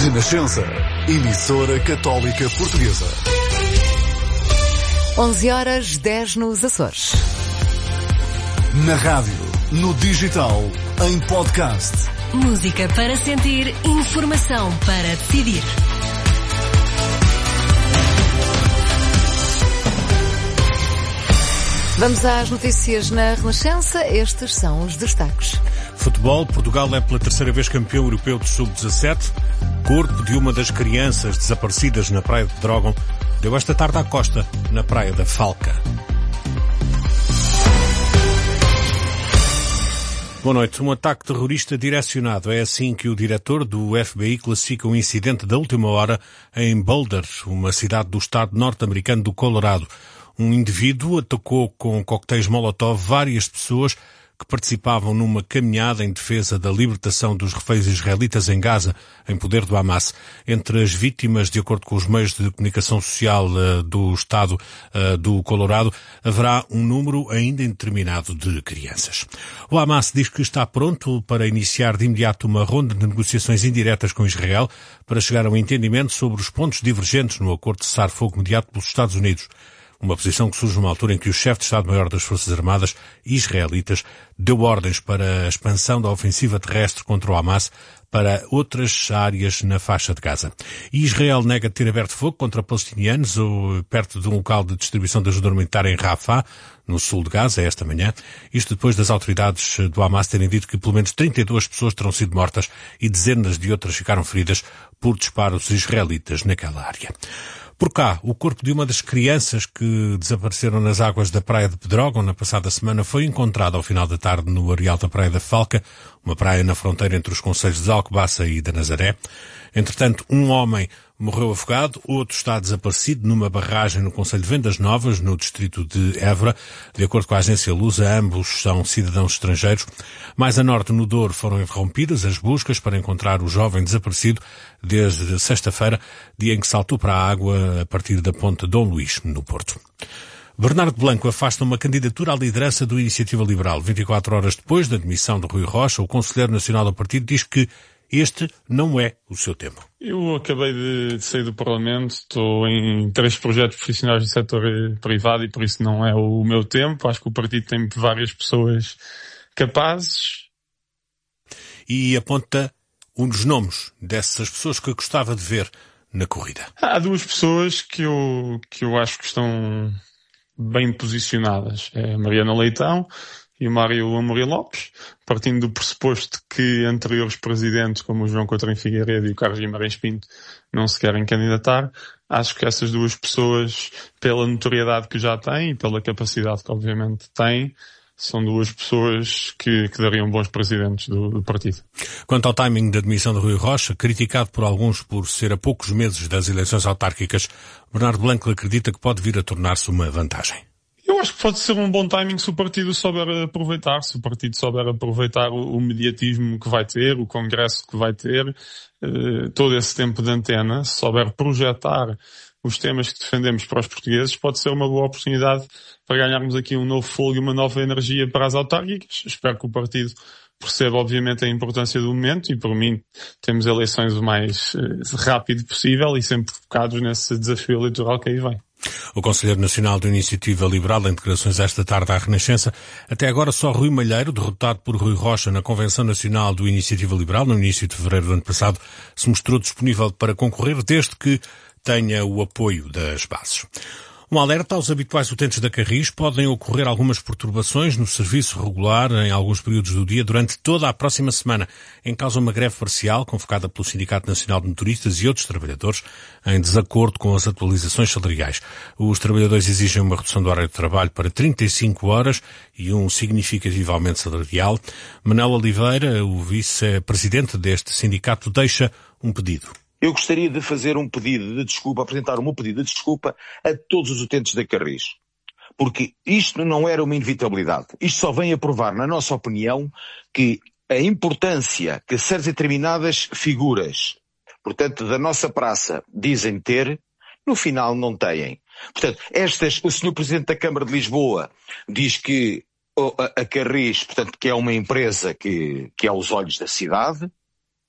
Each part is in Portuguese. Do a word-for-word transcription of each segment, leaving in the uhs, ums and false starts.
Renascença, emissora católica portuguesa. onze horas, dez nos Açores. Na rádio, no digital, em podcast. Música para sentir, informação para decidir. Vamos às notícias na Renascença. Estes são os destaques. Futebol. Portugal é pela terceira vez campeão europeu de sub dezassete. Corpo de uma das crianças desaparecidas na Praia de Pedrógão deu esta tarde à costa, na Praia da Falca. Boa noite. Um ataque terrorista direcionado. É assim que o diretor do F B I classifica um incidente da última hora em Boulder, uma cidade do estado norte-americano do Colorado. Um indivíduo atacou com coquetéis Molotov várias pessoas que participavam numa caminhada em defesa da libertação dos reféns israelitas em Gaza, em poder do Hamas. Entre as vítimas, de acordo com os meios de comunicação social uh, do estado uh, do Colorado, haverá um número ainda indeterminado de crianças. O Hamas diz que está pronto para iniciar de imediato uma ronda de negociações indiretas com Israel para chegar a um entendimento sobre os pontos divergentes no acordo de cessar-fogo mediado pelos Estados Unidos. Uma posição que surge numa altura em que o chefe de Estado-Maior das Forças Armadas israelitas deu ordens para a expansão da ofensiva terrestre contra o Hamas para outras áreas na faixa de Gaza. E Israel nega ter aberto fogo contra palestinianos ou perto de um local de distribuição de ajuda humanitária em Rafah, no sul de Gaza, esta manhã. Isto depois das autoridades do Hamas terem dito que pelo menos trinta e duas pessoas terão sido mortas e dezenas de outras ficaram feridas por disparos israelitas naquela área. Por cá, o corpo de uma das crianças que desapareceram nas águas da Praia de Pedrógão na passada semana foi encontrado ao final da tarde no areal da Praia da Falca, uma praia na fronteira entre os concelhos de Alcobaça e da Nazaré. Entretanto, um homem morreu afogado, outro está desaparecido numa barragem no concelho de Vendas Novas, no distrito de Évora. De acordo com a agência Lusa, ambos são cidadãos estrangeiros. Mais a norte, no Douro, foram interrompidas as buscas para encontrar o jovem desaparecido desde sexta-feira, dia em que saltou para a água a partir da ponte Dom Luís, no Porto. Bernardo Blanco afasta uma candidatura à liderança do Iniciativa Liberal. vinte e quatro horas depois da demissão de Rui Rocha, o conselheiro nacional do partido diz que este não é o seu tempo. Eu acabei de sair do Parlamento, estou em três projetos profissionais do setor privado e por isso não é o meu tempo. Acho que o partido tem várias pessoas capazes. E aponta um dos nomes dessas pessoas que eu gostava de ver na corrida. Há duas pessoas que eu, que eu acho que estão bem posicionadas. É a Mariana Leitão e o Mário Amorim Lopes, partindo do pressuposto que anteriores presidentes como o João Coutinho Figueiredo e o Carlos Guimarães Pinto não se querem candidatar. Acho que essas duas pessoas, pela notoriedade que já têm e pela capacidade que obviamente têm, são duas pessoas que, que dariam bons presidentes do, do partido. Quanto ao timing da demissão de Rui Rocha, criticado por alguns por ser a poucos meses das eleições autárquicas, Bernardo Blanco acredita que pode vir a tornar-se uma vantagem. Eu acho que pode ser um bom timing se o partido souber aproveitar, se o partido souber aproveitar o, o mediatismo que vai ter, o congresso que vai ter, eh, todo esse tempo de antena, se souber projetar os temas que defendemos para os portugueses, pode ser uma boa oportunidade para ganharmos aqui um novo fogo e uma nova energia para as autárquicas. Espero que o partido perceba, obviamente, a importância do momento e, por mim, temos eleições o mais eh, rápido possível e sempre focados nesse desafio eleitoral que aí vem. O Conselheiro Nacional da Iniciativa Liberal, em declarações esta tarde à Renascença, até agora só Rui Malheiro, derrotado por Rui Rocha na Convenção Nacional do Iniciativa Liberal, no início de fevereiro do ano passado, se mostrou disponível para concorrer desde que tenha o apoio das bases. Um alerta aos habituais utentes da Carris: podem ocorrer algumas perturbações no serviço regular em alguns períodos do dia durante toda a próxima semana, em causa uma greve parcial convocada pelo Sindicato Nacional de Motoristas e outros trabalhadores em desacordo com as atualizações salariais. Os trabalhadores exigem uma redução do horário de trabalho para trinta e cinco horas e um significativo aumento salarial. Manel Oliveira, o vice-presidente deste sindicato, deixa um pedido. Eu gostaria de fazer um pedido de desculpa, apresentar o meu pedido de desculpa a todos os utentes da Carris. Porque isto não era uma inevitabilidade. Isto só vem a provar, na nossa opinião, que a importância que certas determinadas figuras, portanto, da nossa praça, dizem ter, no final não têm. Portanto, estas, o senhor Presidente da Câmara de Lisboa diz que a Carris, portanto, que é uma empresa que, que é aos olhos da cidade.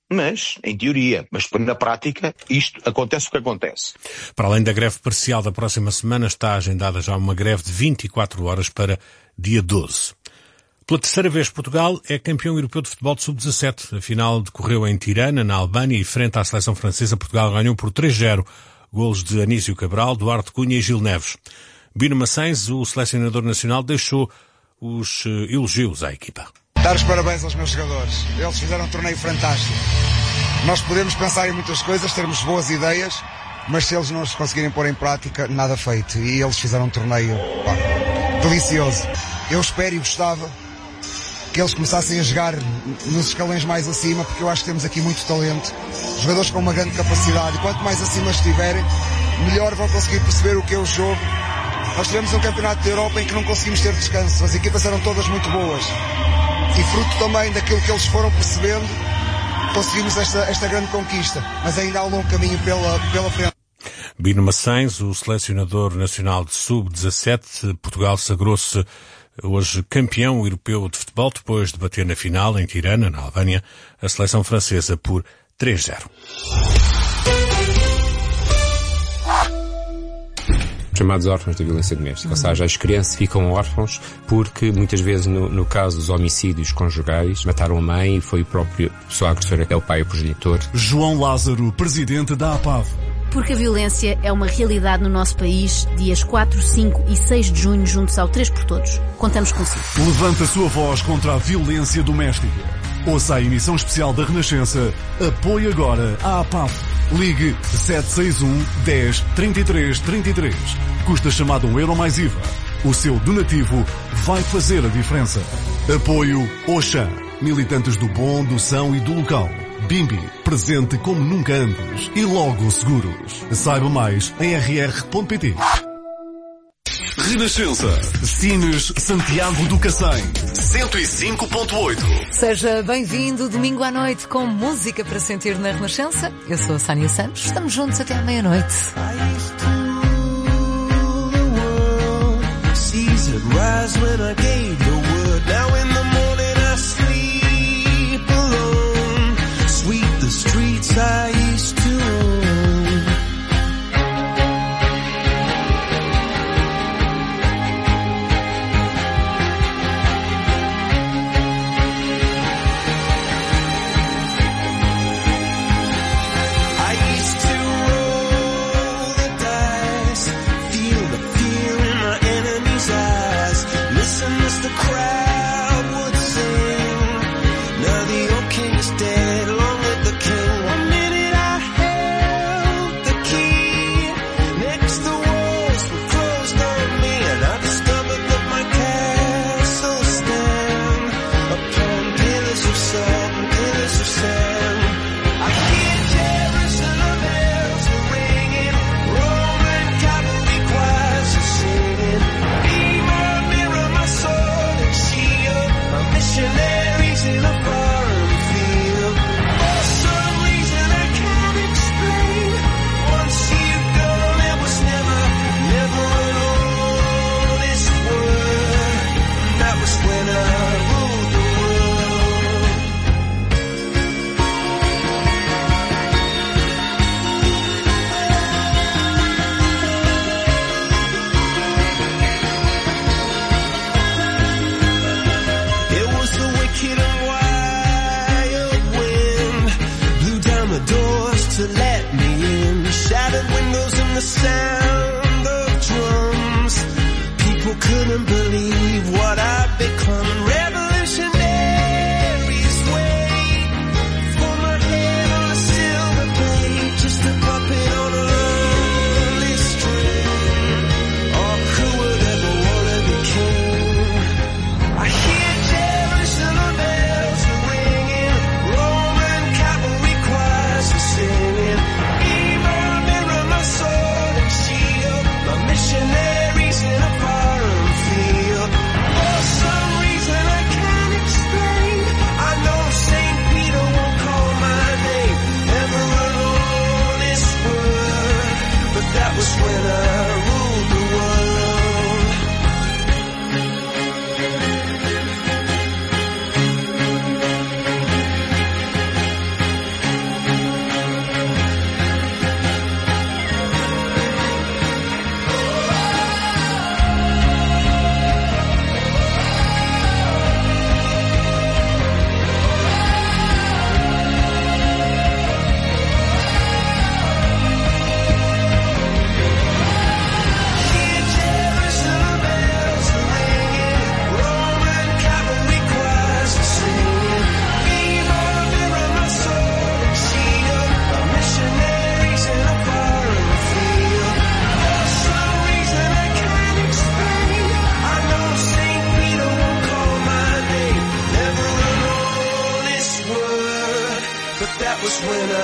Mas, em teoria, mas na prática, isto acontece o que acontece. Para além da greve parcial da próxima semana, está agendada já uma greve de vinte e quatro horas para dia doze. Pela terceira vez, Portugal é campeão europeu de futebol de sub dezassete. A final decorreu em Tirana, na Albânia, e frente à seleção francesa, Portugal ganhou por três a zero. Golos de Anísio Cabral, Duarte Cunha e Gil Neves. Bino Maçães, o selecionador nacional, deixou os elogios à equipa. Dar os parabéns aos meus jogadores. Eles fizeram um torneio fantástico. Nós podemos pensar em muitas coisas, termos boas ideias, mas se eles não os conseguirem pôr em prática, nada feito. E eles fizeram um torneio pá, delicioso. Eu espero e gostava que eles começassem a jogar nos escalões mais acima, porque eu acho que temos aqui muito talento. Jogadores com uma grande capacidade. E quanto mais acima estiverem, melhor vão conseguir perceber o que é o jogo. Nós tivemos um campeonato da Europa em que não conseguimos ter descanso. As equipas eram todas muito boas. E fruto também daquilo que eles foram percebendo, conseguimos esta, esta grande conquista. Mas ainda há um longo caminho pela, pela frente. Bino Maçães, o selecionador nacional de sub dezassete, Portugal sagrou-se hoje campeão europeu de futebol, depois de bater na final, em Tirana, na Albânia, a seleção francesa por três a zero. Chamados órfãos da violência doméstica, ou seja, as crianças ficam órfãos porque muitas vezes no, no caso dos homicídios conjugais mataram a mãe e foi o próprio pessoa agressora, é o pai, o progenitor. João Lázaro, presidente da A P A V. Porque a violência é uma realidade no nosso país, dias quatro, cinco e seis de junho, juntos ao três por Todos. Contamos consigo. Levanta a sua voz contra a violência doméstica. Ouça a emissão especial da Renascença. Apoie agora a A P A V. Ligue sete seis um, dez, trinta e três, trinta e três. Custa chamada um euro mais I V A. O seu donativo vai fazer a diferença. Apoio Oxã. Militantes do bom, do são e do local. Bimbi, presente como nunca antes. E Logo Seguros. Saiba mais em r r ponto p t. Renascença. Cines Santiago do Cacém. cento e cinco ponto oito. Seja bem-vindo domingo à noite com música para sentir na Renascença. Eu sou a Sânia Santos. Estamos juntos até à meia-noite. I used to own. I used to roll the dice, feel the fear in my enemy's eyes, listen as the crowd would sing. Now the old king is dead, long live the king. The sound of drums, people couldn't believe what I'd become. Revolutionaries wait for my head on a silver plate, just a puppet on a lonely string. Oh, who would ever wanna be king? I hear Jerusalem bells ringing, Roman cavalry choirs are singing. Mirror, mirror, my soul. Missionaries in a foreign field.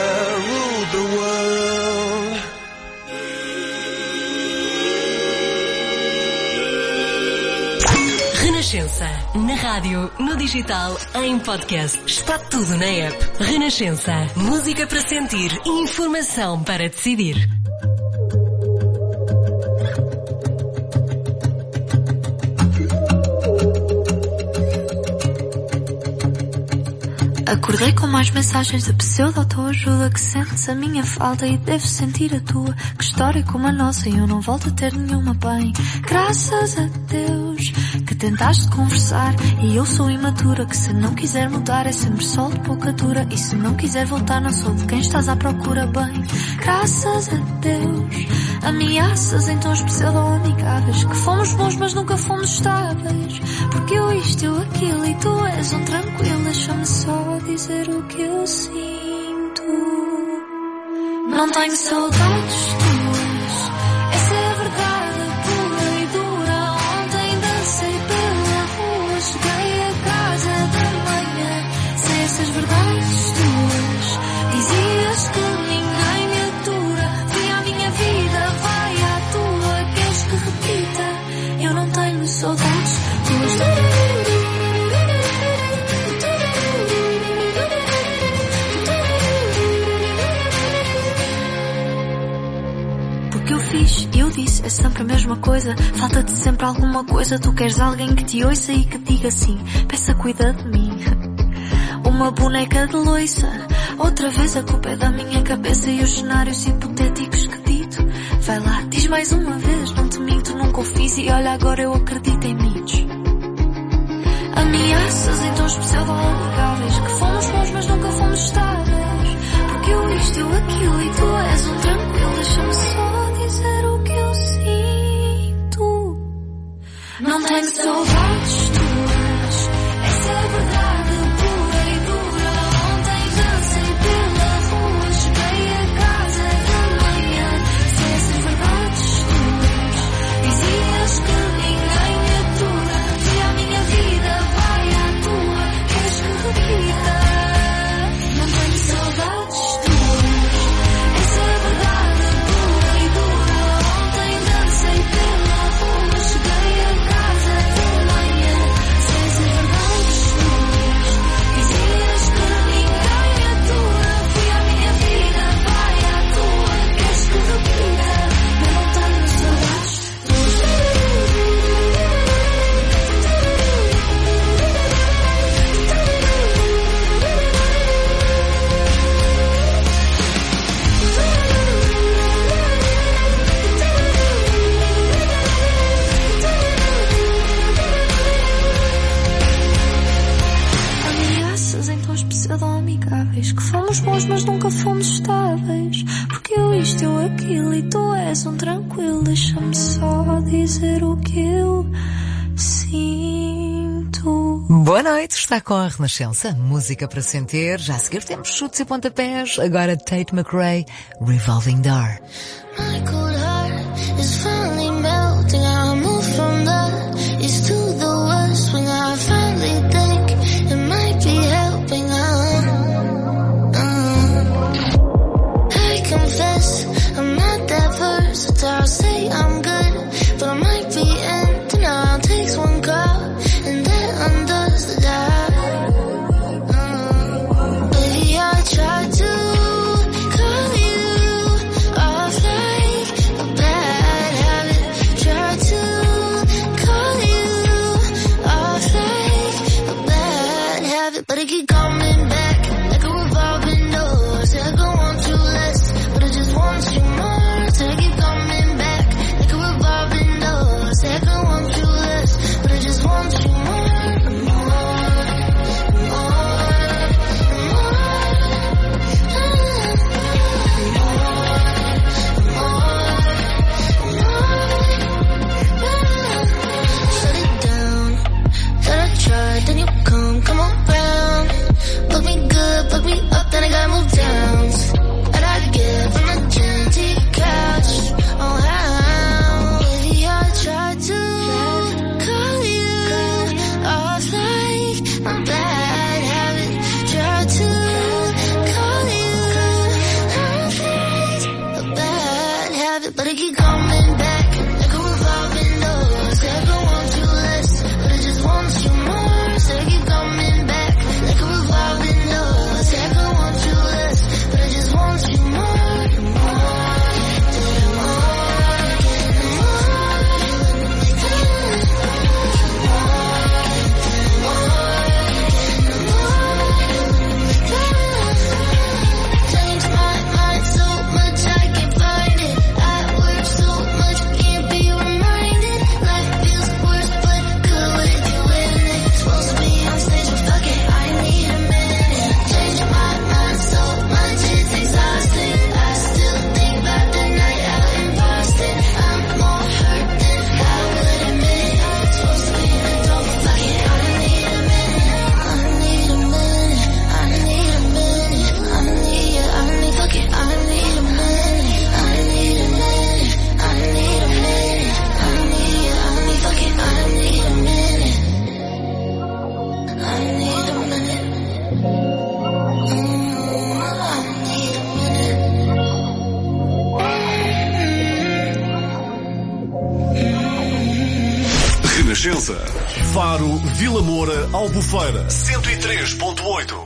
ruled the world. Renascença. Na rádio, no digital, em podcast. Está tudo na app. Renascença. Música para sentir e informação para decidir. Acordei com mais mensagens de pseudo-autoajuda, que sentes a minha falta e deves sentir a tua. Que história como a nossa e eu não volto a ter nenhuma bem. Graças a Deus que tentaste conversar e eu sou imatura, que se não quiser mudar é sempre sol de pouca dura. E se não quiser voltar não sou de quem estás à procura bem. Graças a Deus, ameaças em tons pseudo-amigáveis, que fomos bons mas nunca fomos estáveis. Porque eu isto, eu aquilo e tu és um tranquilo. Deixa-me só dizer o que eu sinto. Não tenho saudades tuas, essa é a verdade pura e dura. Ontem dancei pela rua, cheguei a casa da manhã sem essas verdades tuas. Dizias que ninguém me atura, fui à minha vida, vai à tua. Queres que repita? Eu não tenho saudades tuas. Eu disse, é sempre a mesma coisa. Falta-te sempre alguma coisa. Tu queres alguém que te ouça e que diga sim. Peça, cuida de mim. Uma boneca de loiça. Outra vez a culpa é da minha cabeça e os cenários hipotéticos que dito. Vai lá, diz mais uma vez. Não te minto, nunca o fiz e olha agora eu acredito em mitos. Ameaças em tons pseudo-amigáveis, que fomos bons mas nunca fomos estáveis. Porque eu isto, eu aquilo e tu és um tranquilo. Deixa-me só dizer o que eu sinto. Não tenho saudades tuas, essa é a verdade pura e dura. Ontem dancei pela rua, cheguei a casa da manhã sem essas verdades tuas. Dizias que ninguém me atura, fui à minha vida, vai à tua. Queres que repita? Não tenho saudades tuas, essa é a verdade pura e dura. Ontem dancei pela rua, cheguei a casa da manhã sem essas verdades tuas. Dizias que ninguém me atura, fui à minha vida, vai à tua. Queres que repita? Eu não tenho saudades tuas. Ameaças em tons pseudo-amigáveis, que fomos bons mas nunca fomos estáveis. Porque eu isto, eu aquilo e tu és um tranquilo. Deixa-me só dizer o que eu sinto. Boa noite, está com a Renascença, música para sentir. Já a seguir temos chutes e pontapés. Agora Tate McRae, Revolving Door. My cold heart is finally melting. I move from the east to the west when I finally think it might be helping. Uh, uh. I confess I'm not that versatile. I'll say I'm good, but I might be in denial. Takes one call and that undoes the job. Uh, baby, I tried to call you off like a bad habit. Take it coming back like a revolving door. Said I want you less, but I just want you more. Take it coming back like a revolving door. Said I want you less, but I just want you more. Renascença. Faro, Vila Moura, Albufeira. cento e três ponto oito.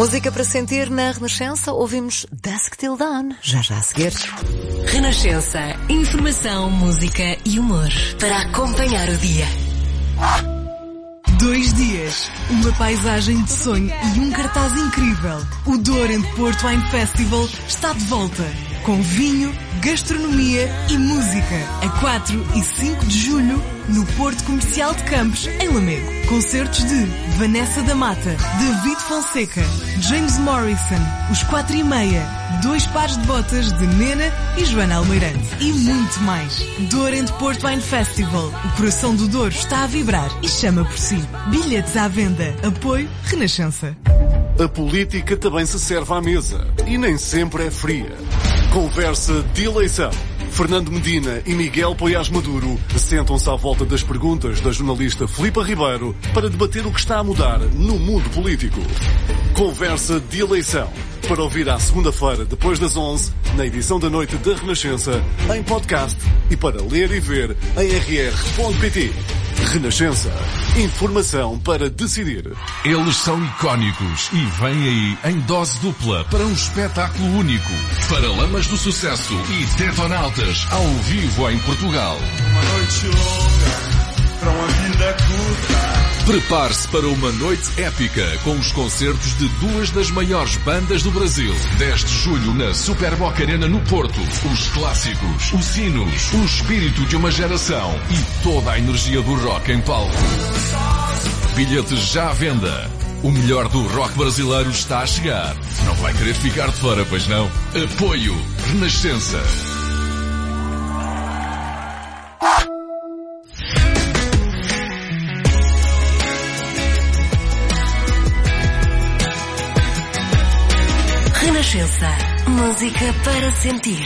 Música para sentir na Renascença, ouvimos Dusk Till Dawn, já já a seguir. Renascença, informação, música e humor para acompanhar o dia. Dois dias, uma paisagem de sonho e um cartaz incrível. O Douro and Porto Wine Festival está de volta, com vinho, gastronomia e música. A quatro e cinco de julho, no Porto Comercial de Campos, em Lamego. Concertos de Vanessa da Mata, David Fonseca, James Morrison, Os Quatro e Meia, Dois Pares de Botas de Nena e Joana Almeirante. E muito mais. Douro and Porto Wine Festival. O coração do Douro está a vibrar e chama por si. Bilhetes à venda. Apoio Renascença. A política também se serve à mesa e nem sempre é fria. Conversa de eleição. Fernando Medina e Miguel Poiás Maduro sentam-se à volta das perguntas da jornalista Filipa Ribeiro para debater o que está a mudar no mundo político. Conversa de eleição. Para ouvir à segunda-feira, depois das onze, na edição da noite da Renascença, em podcast e para ler e ver em r r ponto p t. Renascença. Informação para decidir. Eles são icónicos e vêm aí em dose dupla para um espetáculo único. Paralamas do Sucesso e Detonautas ao vivo em Portugal. Uma noite longa para uma vida curta. Prepare-se para uma noite épica com os concertos de duas das maiores bandas do Brasil. dez de julho na Super Boca Arena no Porto. Os clássicos, os hinos, o espírito de uma geração e toda a energia do rock em palco. Bilhetes já à venda. O melhor do rock brasileiro está a chegar. Não vai querer ficar de fora, pois não? Apoio Renascença. Renascença, música para sentir.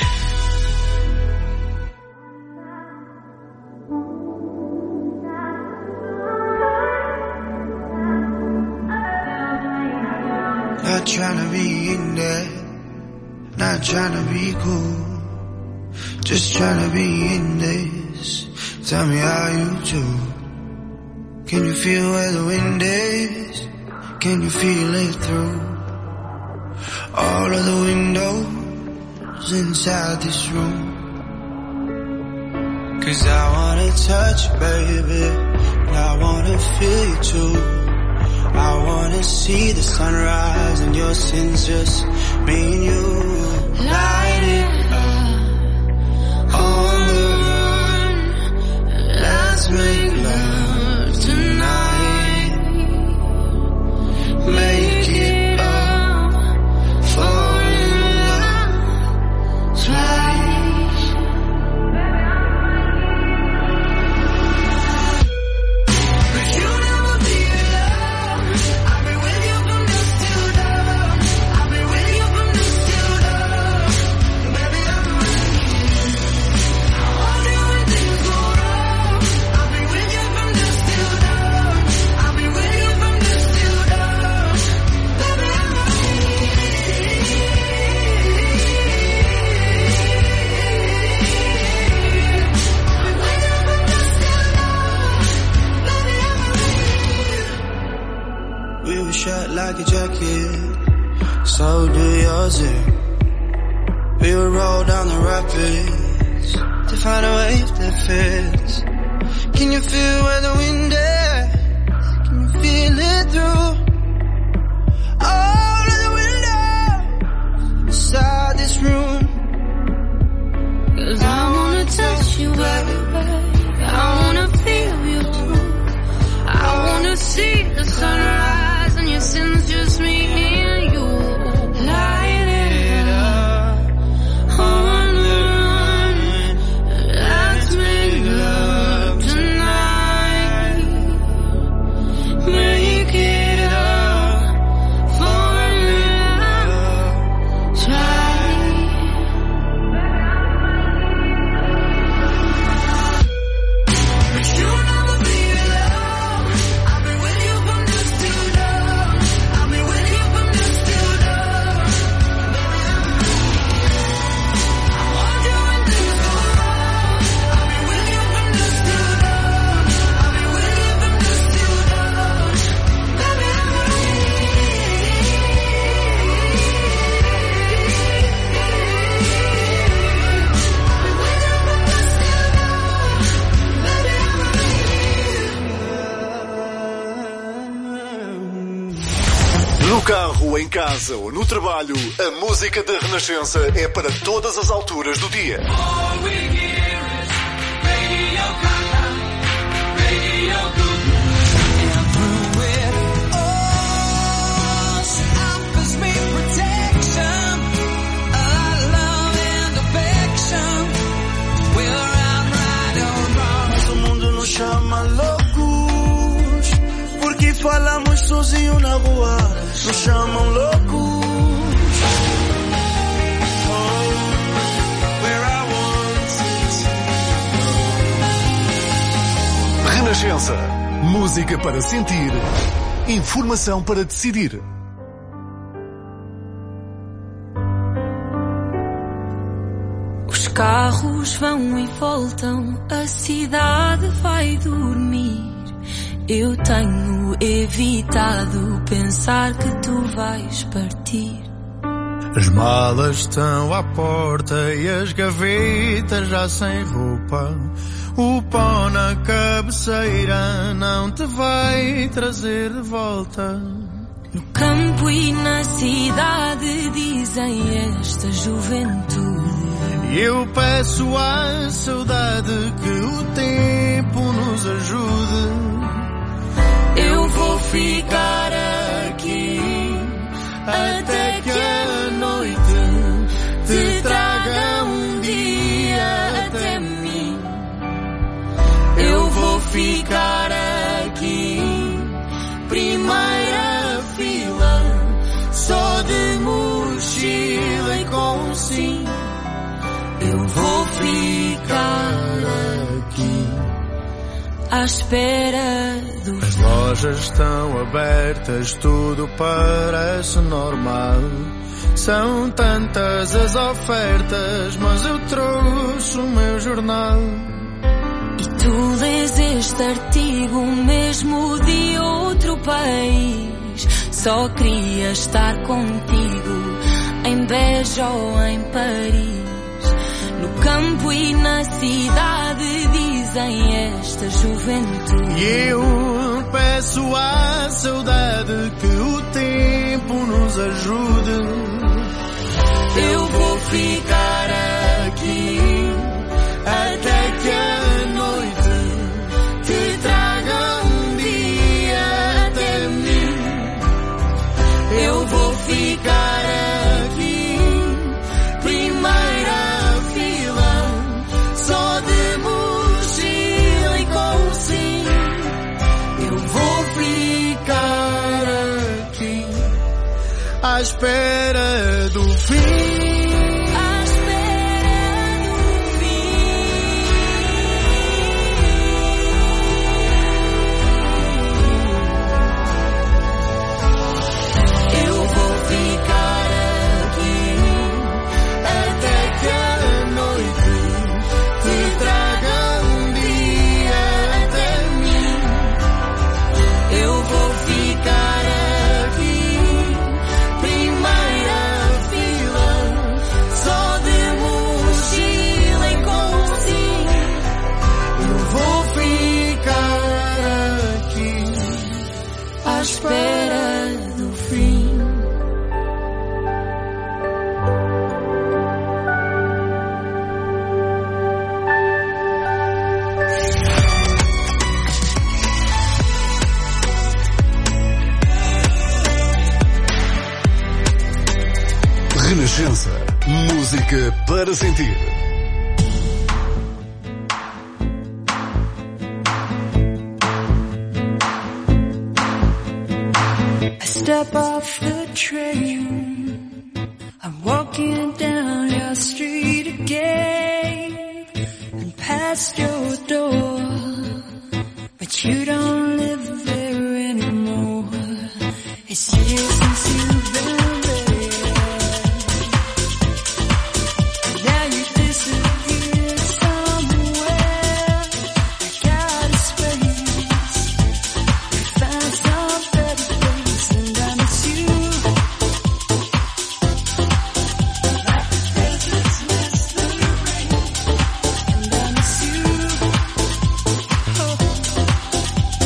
Not trying to be in there, not trying to be cool, just trying to be in this. Tell me how you do. Can you feel where the wind is? Can you feel it through all of the windows inside this room? 'Cause I wanna touch you, baby, and I wanna feel you too. I wanna see the sunrise and your sins, just me and you. Light it up on the run. Let's make love tonight. Make it up, fall in love twice. But you never be alone. I've been with you from dusk till dawn. I've been with you from dusk till dawn. Baby, I'm running. I want you when things go wrong. I've been with you from dusk till dawn. I've been with you from dusk till dawn. Baby, I'm we were shut like a jacket, so do yours. Yeah. We would roll down the rapids to find a wave that fits. Can you feel where the wind is? Can you feel it through all of the windows inside this room? 'Cause I wanna touch you, baby. I wanna feel you too. I wanna see the sunrise and your sins, just me and you. Light it up on the run. Let's make love tonight. Make it up, fall in love twice. But you never be alone. I've been with you from dusk till dawn. I've been with you No carro, em casa ou no trabalho, a música da Renascença é para todas as alturas do dia. O mundo nos chama loucos, porque falamos sozinho na rua. Nos chamam loucos. Renascença. Música para sentir. Informação para decidir. Os carros vão e voltam, a cidade vai dormir. Eu tenho evitado pensar que tu vais partir. As malas estão à porta e as gavetas já sem roupa. O pó na cabeceira não te vai trazer de volta. No campo e na cidade dizem esta juventude. E eu peço à saudade que o tempo nos ajude. Eu vou ficar aqui até que a noite te traga um dia até mim. Eu vou ficar aqui, primeira fila, só de mochila e com sim. Eu vou ficar aqui à espera do As lojas estão abertas, tudo parece normal. São tantas as ofertas, mas eu trouxe o meu jornal. E tu lês este artigo mesmo de outro país. Só queria estar contigo em Beja ou em Paris. No campo e na cidade dizem esta juventude. E eu peço à saudade que o tempo nos ajude. Eu vou ficar aqui até que a noite te traga um dia até mim. Eu vou ficar aqui, primeira à espera do fim. À espera do fim. Eu vou ficar aqui até que a noite te traga um dia até mim. Eu vou ficar à espera do fim. Renascença. Música para sentir. Step off the train, I'm walking down your street again and past your door, but you don't live there anymore. It's years since you've been there. Now you disappeared somewhere. I got a space. We found some better place, and I miss you. Like the deserts miss the rain, and I miss you. Oh.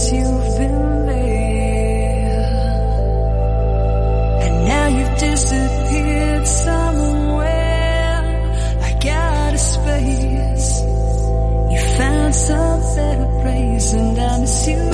since you've been there. And now you've disappeared somewhere, like out of space. You found some better place, and I miss you.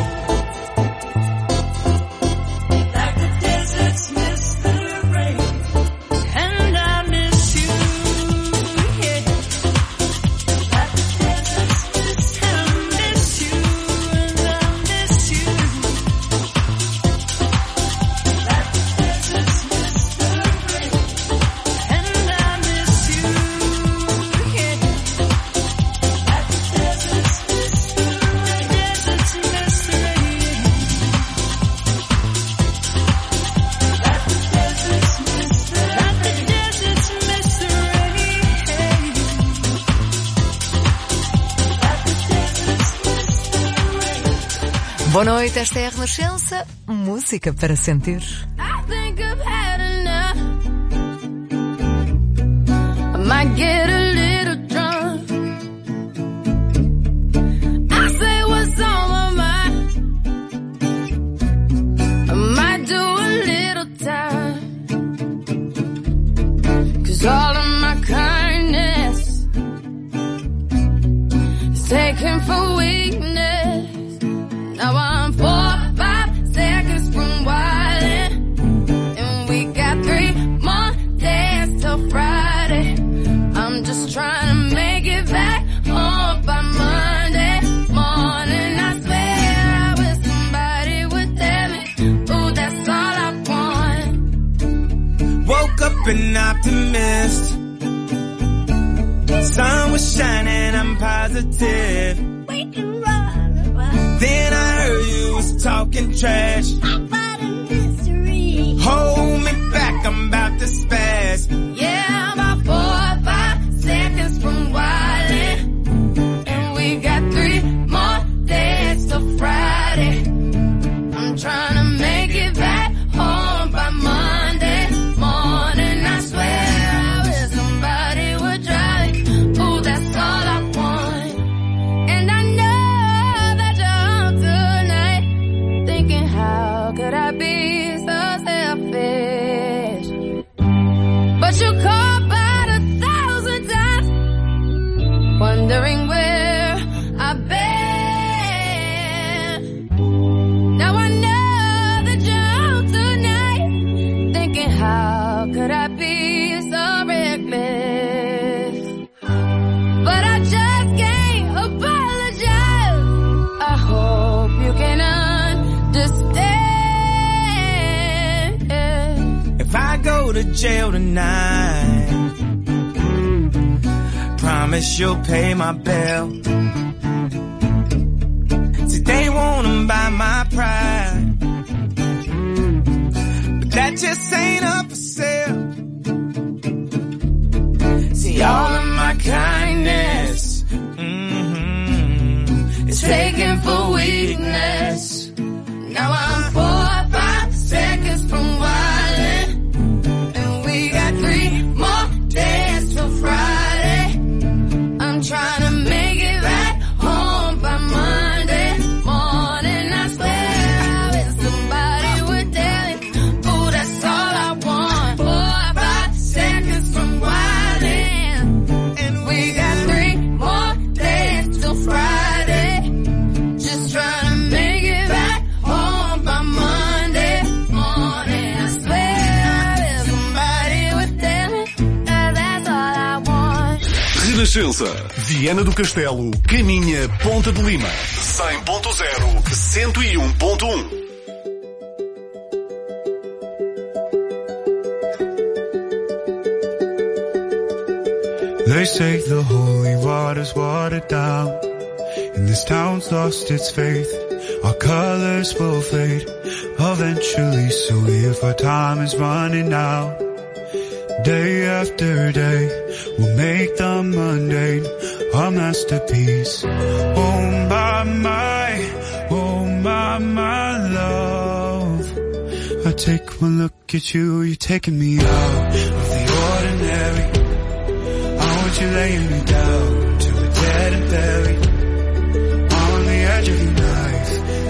Boa noite, esta é a Renascença, música para sentir. I think I've had enough. I might get a little drunk. I say what's on my mind. I might do a little time. 'Cause all of my kindness is taken for weakness. Now I'm four, five seconds from wildin', and we got three more days till Friday. I'm just trying to make it back home by Monday morning. I swear I wish somebody would tell me, ooh, that's all I want. Woke up an optimist. Sun was shining, I'm positive. Then I heard you was talking trash about a mystery. Hold me back, I'm about to spaz. Yeah, about four or five seconds from wildin', and we got three more days till Friday. I'm trying to make it back home by Monday morning. I swear I wish somebody would drive me. Ooh, that's all I want. And I know how could I be so selfish? But you called about a thousand times, wondering where I've been. Now I know that you're out tonight, thinking how could I be so reckless? But I just can't apologize. I hope you can understand. If I go to jail tonight, promise you'll pay my bail. See, they wanna buy my pride, but that just ain't up for sale. See, all of my kindness, mm-hmm, is taken for weakness. Now I'm four or five seconds from wildin', and we got three more days till Friday. I'm trying to make it back home by Monday morning. I swear I wish somebody would tell me, ooh, that's all I want. Four or five seconds from wildin', and we got three more days till Friday. Just trying to make it back home by Monday morning. I swear I wish somebody would tell me that that's all I want. Renascença, Viana do Castelo, Caminha, Ponta de Lima, cem ponto zero, cento e um ponto um. They say the holy water's watered down, and this town's lost its faith. Our colors will fade eventually, so if our time is running out, day after day, we'll make the mundane our masterpiece. Oh my, my, oh my, my love. I take one look at you, you're taking me out of the ordinary. I want you laying me down to a dead and buried on the edge of your knife.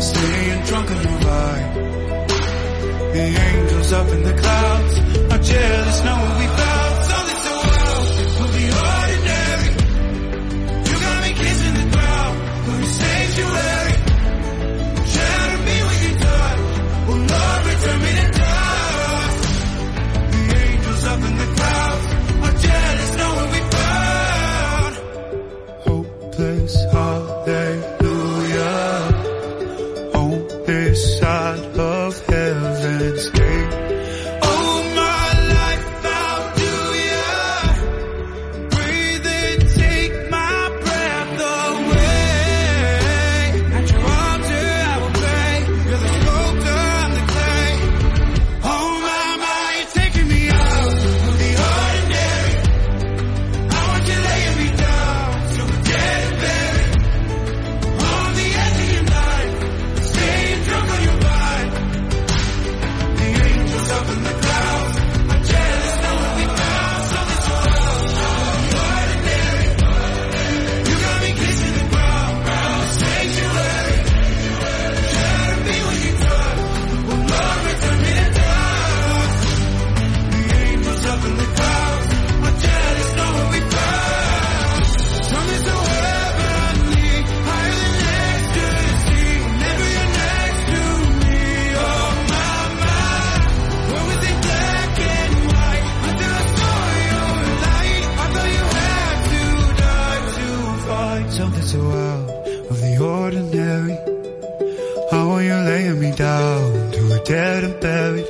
up in the clouds are jealous knowing we found something so wild will be ordinary. You got me kissing the ground, going sanctuary. Shadow me when you touch, will Lord return me to dust. The angels up in the clouds are jealous knowing we found hopeless hallelujah on this side of heaven's gate. Oh, my life, how do ya breathe and take my breath away? At your altar I will pray. You're the sculptor, I'm the clay. Oh, my, my, you're taking me out of the ordinary. I want you laying me down so we're dead and buried. On the edge of your night, staying drunk on your vine. The angels up in the clouds are jealous knowing we found something so wild, ordinary. You got me kissing the ground, ground sanctuary. Shadow me when you touch, will Lord return me to dust. The angels up in the clouds are jealous knowing we found something so heavenly, higher than ecstasy. Whenever you're next to me, oh my, my. When we think black and white, until I saw your light, I thought you had to die to find something so out of the ordinary. How are you laying me down to a dead and buried?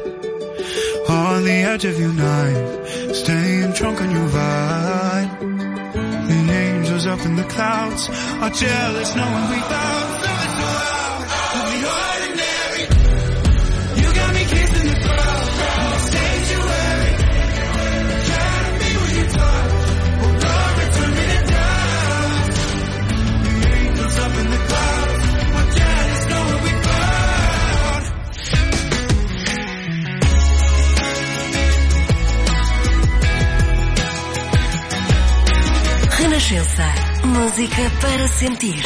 On the edge of your knife, staying drunk on your vine. The angels up in the clouds are jealous knowing we found something so out of the ordinary. You got me kissing the ground, ground sanctuary. Shadow me when you touch, oh Lord return me to dust. The angels up in the clouds are jealous knowing we found. Renascença. Música para sentir.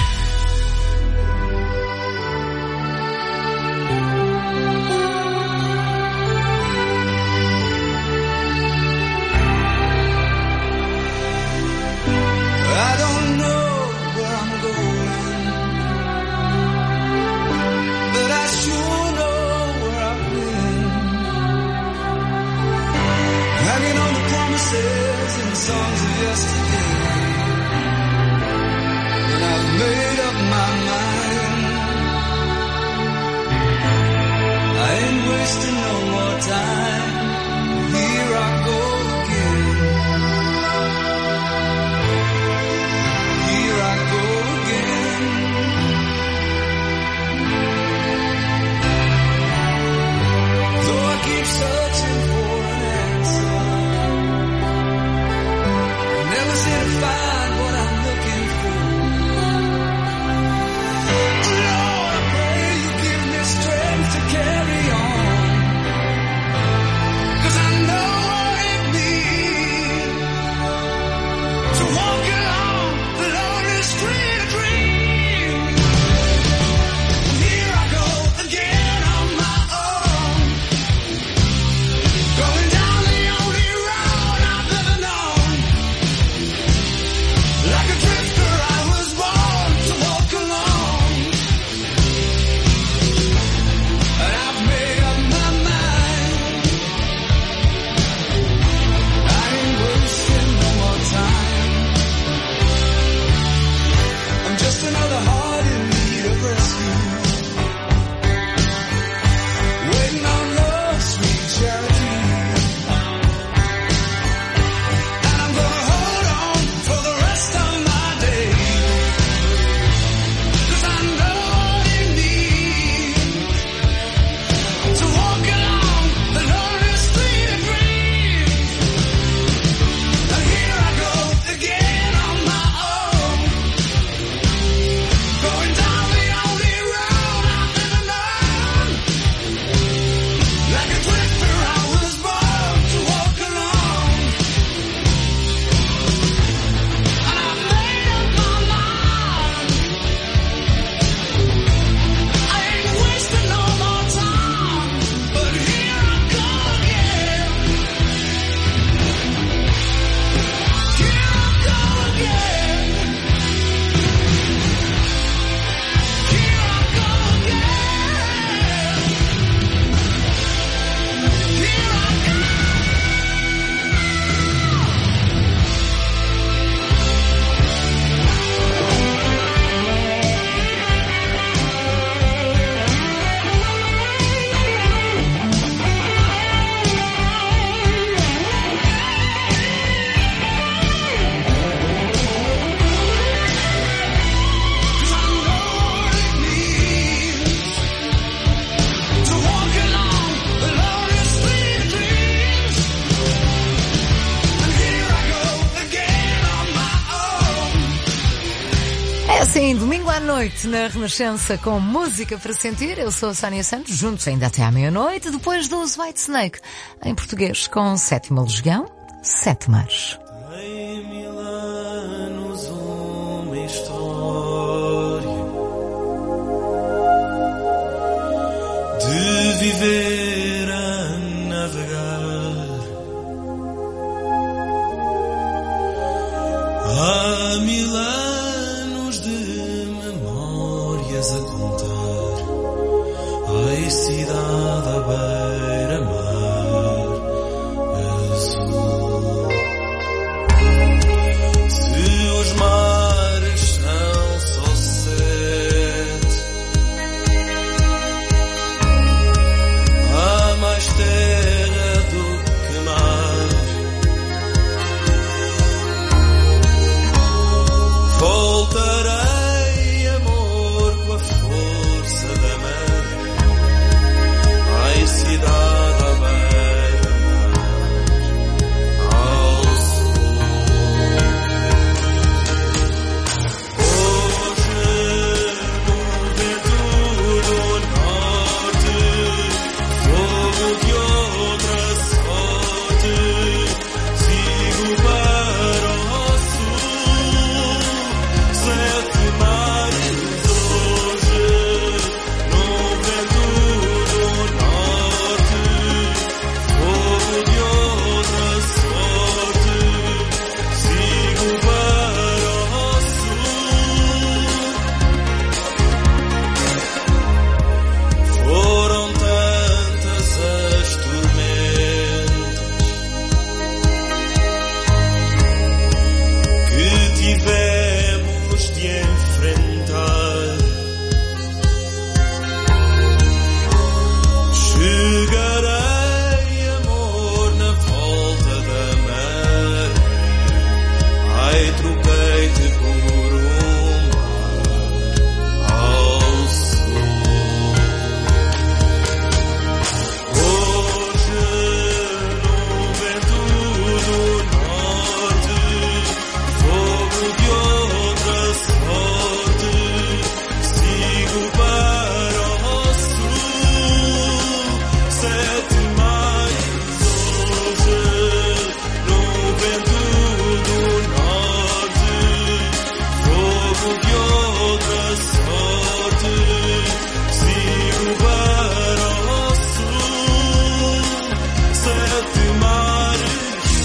I don't know where I'm going, but I sure know where I've been. Hanging on the promises and the songs of yesterday. And I've made up my mind. I ain't wasting no more time. Here I go again. Here I go again. Though I keep searching for an answer, I never seem to find what I'm looking for. Lord, I pray you give me strength to carry on. à noite na Renascença com música para sentir. Eu sou a Sónia Santos, juntos ainda até à meia-noite, depois dos White Snake, em português com Sétima Legião, Sete Mares. Tem mil anos uma história de viver a navegar. Há mil anos de memórias a contar. Ai, cidade à beira-mar azul. Se os mares são só sete, há mais terra do que mar. Voltarei, amor, com a força da maré. Ai, cidade à beira-mar, ao sul. Hoje, no vento do norte, fogo de outra sorte, sigo para o sul. Sete mares hoje, no vento do norte, fogo de outra sorte, sigo para o sul. Foram tantas as tormentas que tivemos de enfrentar. Chegarei, amor, na volta da maré. Ai, troquei-te por um mar ao sul. Hoje, no vento do norte, fogo de outra sorte, sigo para o sul. Sete mares hoje, no vento do norte, fogo de outra sorte, sigo para o sul. Sete mares.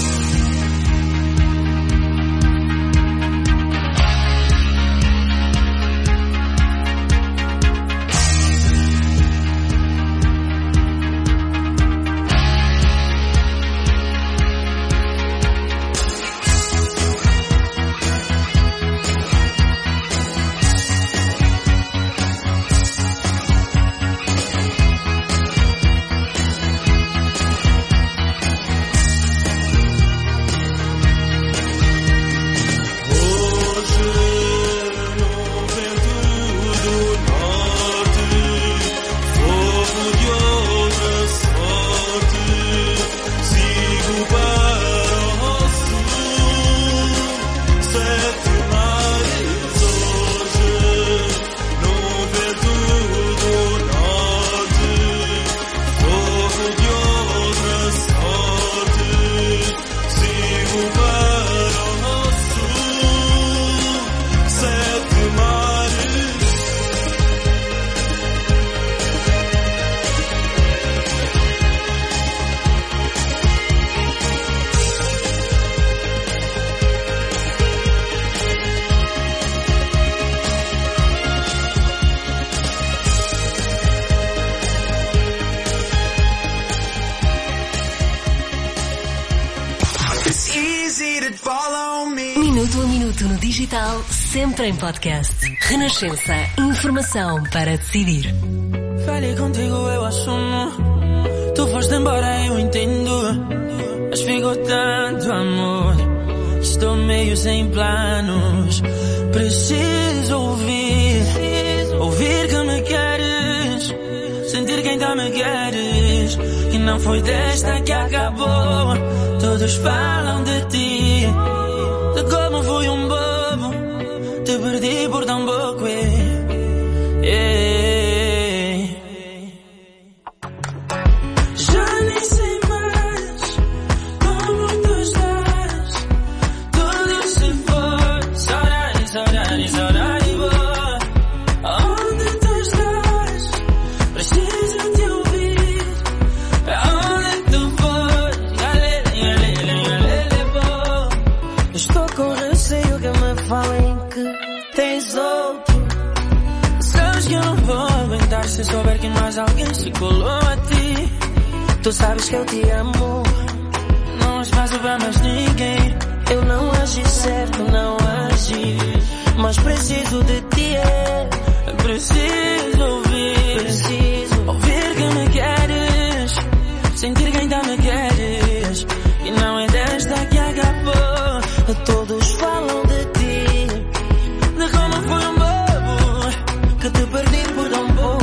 Hoje, no vento do norte, fogo de outra sorte, sigo para o sul. Sete mares hoje, no vento do norte, fogo de outra sorte, sigo para o sul. Sete mares. It's easy to follow me. Minuto a minuto no digital, sempre em podcast. Renascença. Informação para decidir. Falei contigo, eu assumo. Tu foste embora, eu entendo. Mas ficou tanto amor. Estou meio sem planos. Preciso ouvir. Ouvir que me queres. Sentir que ainda me queres. Que não foi desta que acabou. Todos falam de ti. De como fui um bobo. Te perdi por tão pouco. se souber que mais alguém se colou a ti. Tu sabes que eu te amo, não espaço pra mais ninguém. Eu não agi certo, não agi, mas preciso de ti, é. Preciso ouvir, preciso ouvir que me queres, sentir que ainda me queres, e não é desta que acabou. Todos falam de ti, de como foi um bobo, que te perdi por tão pouco.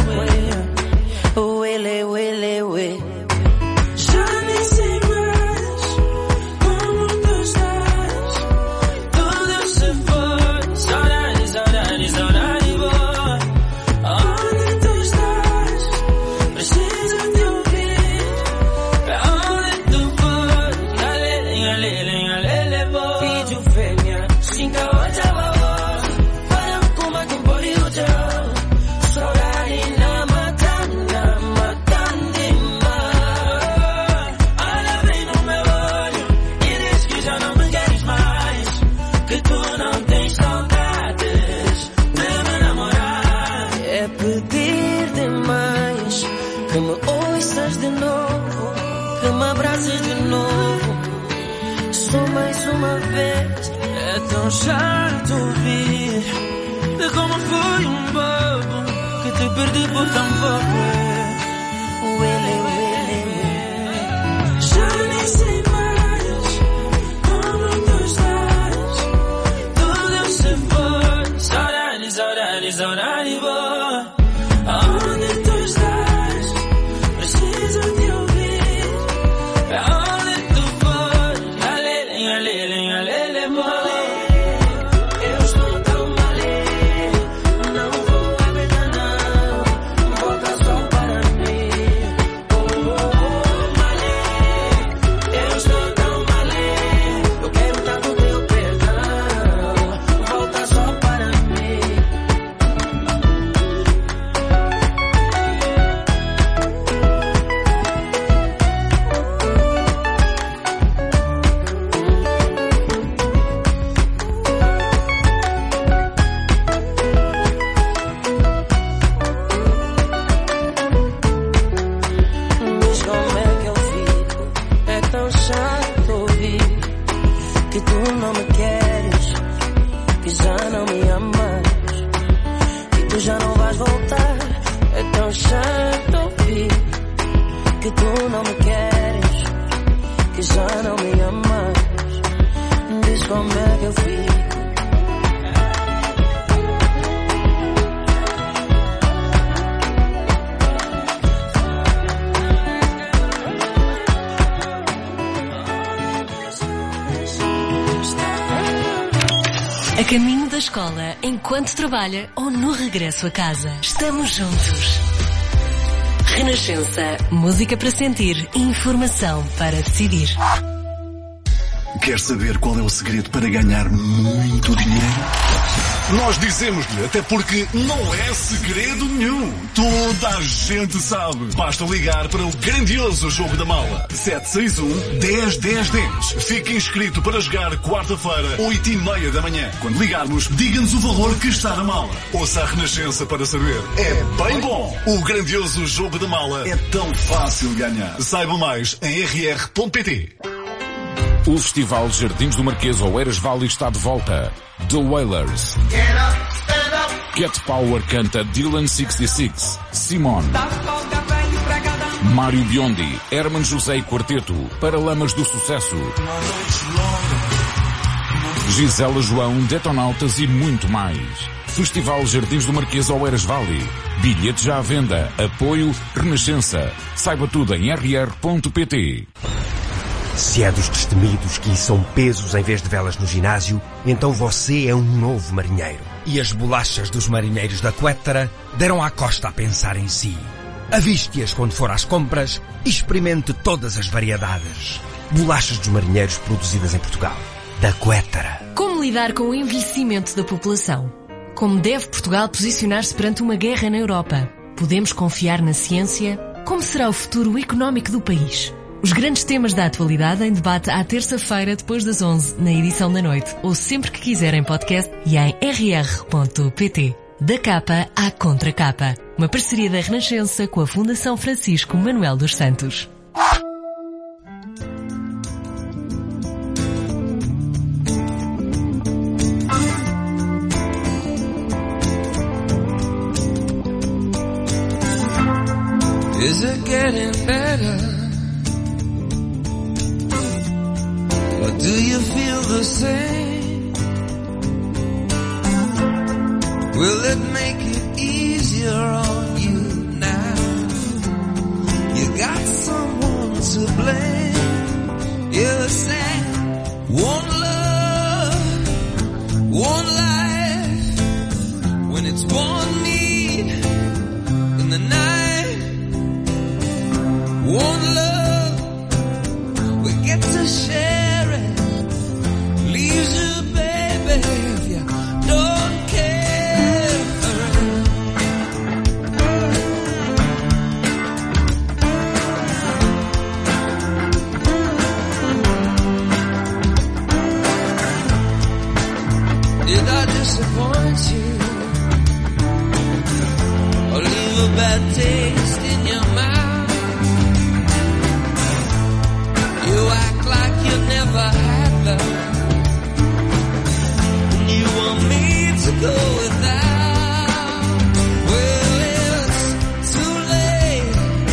Uele, uele, uele. Já nem sei mais como tu estás, tudo se foi. Saudade, saudade, saudade boa. Onde tu estás? Preciso te ouvir. Pra onde tu foi? Galele, galele, galele boa. Pediu fêmea, cinca outra boa. Para como que pode lutar. Saudade na matando, na matando demais. Olha bem no meu olho e diz que já não me queres mais, que tu não tens saudades de me namorar. É pedir demais que me ouças de novo, que me abraces de novo, só mais uma vez. É tão chato ouvir de como fui um bobo, que te perdi por tão pouco. Uele, uele, uele. Já nem sei mais como tu estás, tudo se foi. Saudade, saudade, saudade boa. Onde tu estás? Preciso te ouvir. Pra onde tu foi? Galele, galele, galele boa. Eu estou tão malê, não vou aguentar não. Volta só para mim. Oh, oh, oh, malê. Eu estou tão malê, eu quero tanto teu perdão. Volta só para mim. Diz como é que eu fico, é tão chato ouvir que tu não me queres, que já não me amas, que tu já não vais voltar. É tão chato ouvir que tu não me queres, que já não me amas. Diz como é que eu fico. A caminho da escola, enquanto trabalha ou no regresso a casa. Estamos juntos. Renascença. Música para sentir. Informação para decidir. Quer saber qual é o segredo para ganhar muito dinheiro? Nós dizemos-lhe, até porque não é segredo nenhum. Toda a gente sabe. Basta ligar para o grandioso jogo da mala. sete seis um, dez, dez, dez. Fique inscrito para jogar quarta-feira, oito e meia da manhã. Quando ligarmos, diga-nos o valor que está na mala. Ouça a Renascença para saber. É bem bom. O grandioso jogo da mala é tão fácil de ganhar. Saiba mais em r r ponto p t. O Festival Jardins do Marquês Oeiras Valley está de volta. The Wailers. Cat Power canta Dylan sessenta e seis. Simone. Mário Biondi. Herman José e Quarteto. Paralamas do Sucesso. Gisela João, Detonautas e muito mais. Festival Jardins do Marquês Oeiras Valley. Bilhete já à venda. Apoio Renascença. Saiba tudo em r r ponto p t. Se é dos destemidos que são pesos em vez de velas no ginásio, então você é um novo marinheiro. E as bolachas dos marinheiros da Quettara deram à costa a pensar em si. Aviste-as quando for às compras e experimente todas as variedades. Bolachas dos marinheiros produzidas em Portugal. Da Quettara. Como lidar com o envelhecimento da população? Como deve Portugal posicionar-se perante uma guerra na Europa? Podemos confiar na ciência? Como será o futuro económico do país? Os grandes temas da atualidade em debate à terça-feira depois das onze, na edição da noite, ou sempre que quiser em podcast e em r r ponto p t. Da capa à contracapa. Uma parceria da Renascença com a Fundação Francisco Manuel dos Santos. Is it getting better? Or do you feel the same? Will it make it easier on you now? You got someone to blame. You said one love, one life. When it's one need in the night, one love, we get to share it. Leaves you, baby, if you don't care for it. Did I disappoint you? Or leave a bad taste in your mouth? You act like you never had love. You want me to go without. Well, it's too late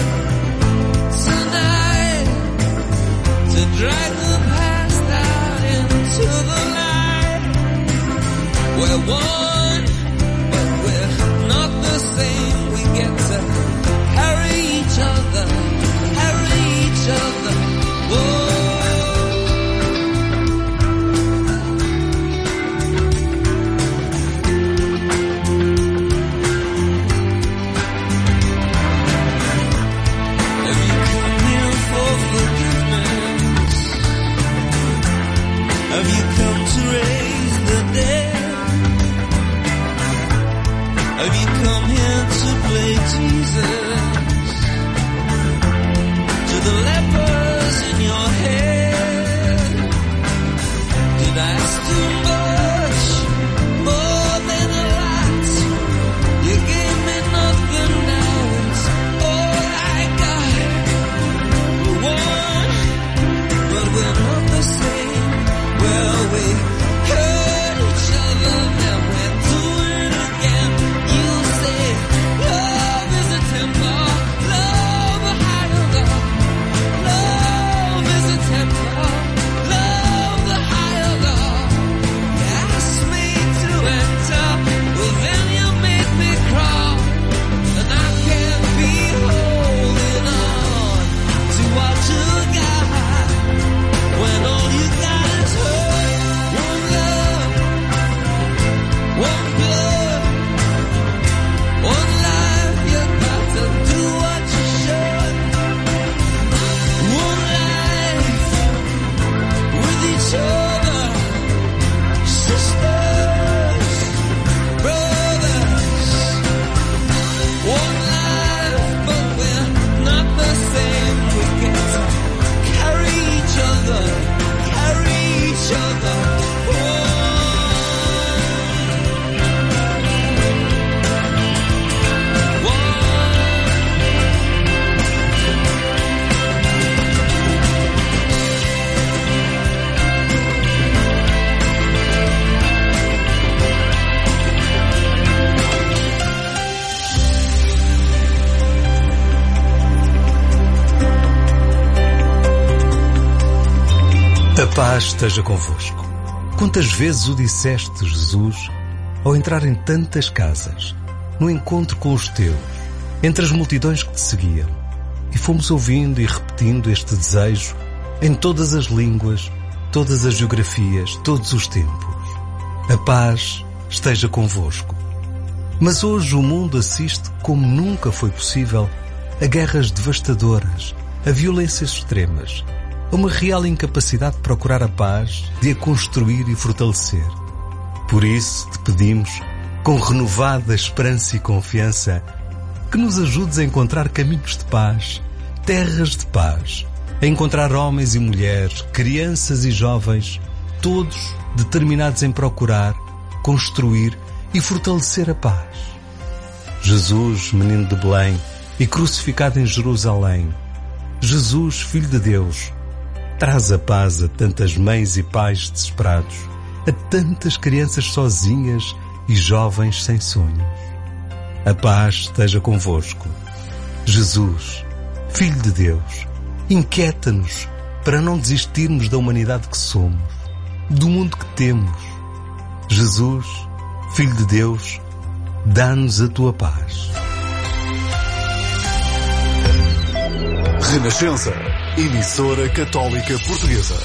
tonight to drag the past out into the light. We're one, but we're not the same. We get to carry each other, carry each other. Whoa. Have you come to raise the dead? Have you come here to play Jesus? To the lepers in your head? Did I ask too much? More than a lot. You gave me nothing, now it's all I got. We're one, but we're not the same. Well, we hurt each other, then we do it again. You say love is a temper, love a higher. Love is a temper, love the higher. You asked me to enter, well then you made me crawl, and I can't be holding on to what you got when all you got is hurt. One love, one blood, one life. You got to do what you should. One life with each other, sisters, brothers. One life, but we're not the same. We get to carry each other, carry each other. A paz esteja convosco. Quantas vezes o disseste, Jesus, ao entrar em tantas casas, no encontro com os teus, entre as multidões que te seguiam, e fomos ouvindo e repetindo este desejo em todas as línguas, todas as geografias, todos os tempos. A paz esteja convosco. Mas hoje o mundo assiste, como nunca foi possível, a guerras devastadoras, a violências extremas, a uma real incapacidade de procurar a paz, de a construir e fortalecer. Por isso te pedimos, com renovada esperança e confiança, que nos ajudes a encontrar caminhos de paz, terras de paz, a encontrar homens e mulheres, crianças e jovens, todos determinados em procurar, construir e fortalecer a paz. Jesus, menino de Belém e crucificado em Jerusalém, Jesus, Filho de Deus, traz a paz a tantas mães e pais desesperados, a tantas crianças sozinhas e jovens sem sonhos. A paz esteja convosco. Jesus, Filho de Deus, inquieta-nos para não desistirmos da humanidade que somos, do mundo que temos. Jesus, Filho de Deus, dá-nos a tua paz. Renascença, emissora católica portuguesa.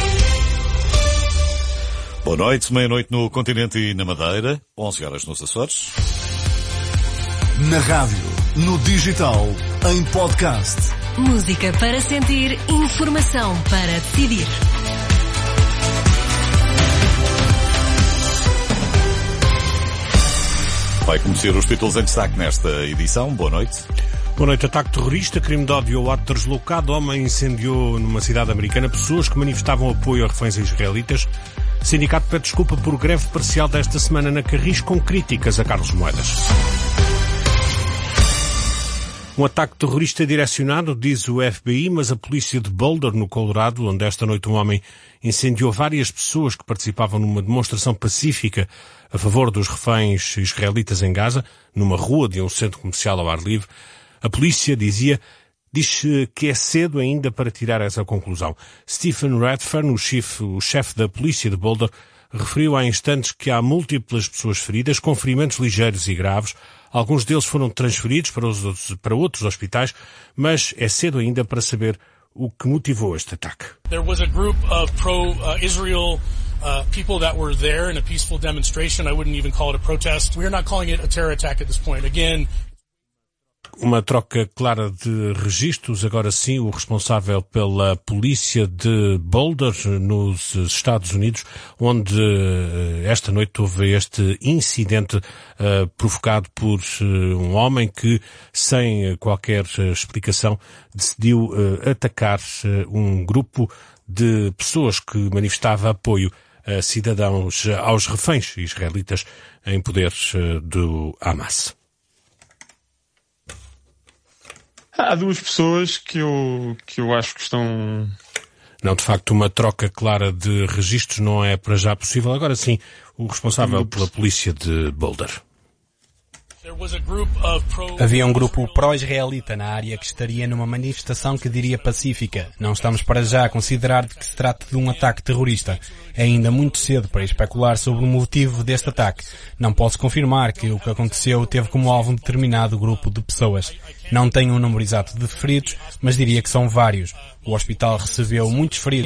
Boa noite, meia-noite no continente e na Madeira, onze horas nos Açores. Na rádio, no digital, em podcast. Música para sentir, informação para decidir. Vai conhecer os títulos em destaque nesta edição. Boa noite. Boa noite. Ataque terrorista, crime de ódio ao ato deslocado. Homem incendiou numa cidade americana pessoas que manifestavam apoio a reféns israelitas. Sindicato pede desculpa por greve parcial desta semana na Carris com críticas a Carlos Moedas. Um ataque terrorista direcionado, diz o F B I, mas a polícia de Boulder, no Colorado, onde esta noite um homem incendiou várias pessoas que participavam numa demonstração pacífica a favor dos reféns israelitas em Gaza, numa rua de um centro comercial ao ar livre. A polícia dizia, diz que é cedo ainda para tirar essa conclusão. Stephen Redfern, o chefe, o chefe da polícia de Boulder, referiu há instantes que há múltiplas pessoas feridas com ferimentos ligeiros e graves. Alguns deles foram transferidos para, os outros, para outros hospitais, mas é cedo ainda para saber o que motivou este ataque. There was a group of pro-Israel uh, people that were there in a peaceful demonstration. I wouldn't even call it a protest. We are not calling it a terror attack at this point. Again, uma troca clara de registros. Agora sim, o responsável pela polícia de Boulder, nos Estados Unidos, onde esta noite houve este incidente uh, provocado por uh, um homem que, sem qualquer explicação, decidiu uh, atacar uh, um grupo de pessoas que manifestava apoio a cidadãos, aos reféns israelitas em poder uh, do Hamas. Há duas pessoas que eu, que eu acho que estão... Não, de facto, uma troca clara de registros não é para já possível. Agora sim, o responsável pela polícia de Boulder. Havia um grupo pró-israelita na área que estaria numa manifestação que diria pacífica. Não estamos para já a considerar de que se trata de um ataque terrorista. É ainda muito cedo para especular sobre o motivo deste ataque. Não posso confirmar que o que aconteceu teve como alvo um determinado grupo de pessoas. Não tenho um número exato de feridos, mas diria que são vários. O hospital recebeu muitos feridos.